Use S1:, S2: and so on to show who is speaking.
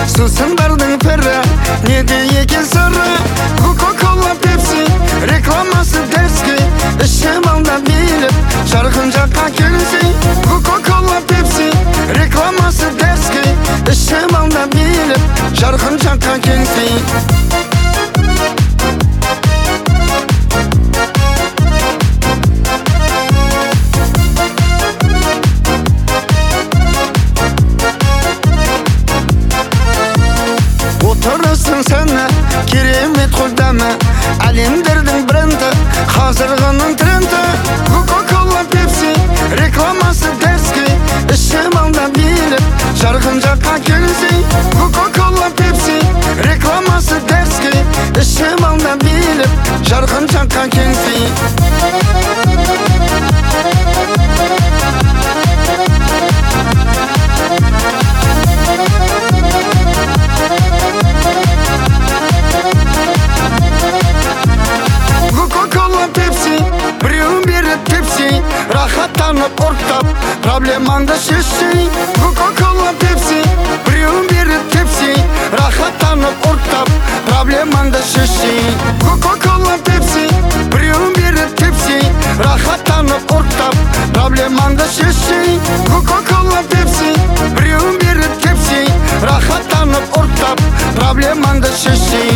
S1: Сусындардың пірі, неде екен сыры? Кока-кола, пепси, рекламасы дерзкий. Ішіп алда биліп, жарқын жаққа келсей. Кока-кола, пепси, рекламасы дерзкий. Ішіп алда биліп, жарқын жаққа келсей. Отырысың сені, керемет құлдамы, әлемдердің бренді, қазірғының тренді. Кока-кола, пепси, рекламасы дерзкий. Ішіп алда биліп, жарқын жаққа келсей. Кока-кола, пепси, рекламасы дерзкий. Ішіп алда биліп, жарқын жаққа келсей. Біреуін беріп тепсей, рахаттанып ұрттап, проблемаңды шешсей. Кока-кола, пепси, біреуін беріп тепсей, рахаттанып ұрттап, проблемаңды шешсей. Кока-кола, пепси, біреуін беріп тепсей, рахаттанып ұрттап, проблемаңды шешсей. Кока-кола, пепси, біреуін беріп тепсей, рахаттанып ұрттап, проблемаңды шешсей.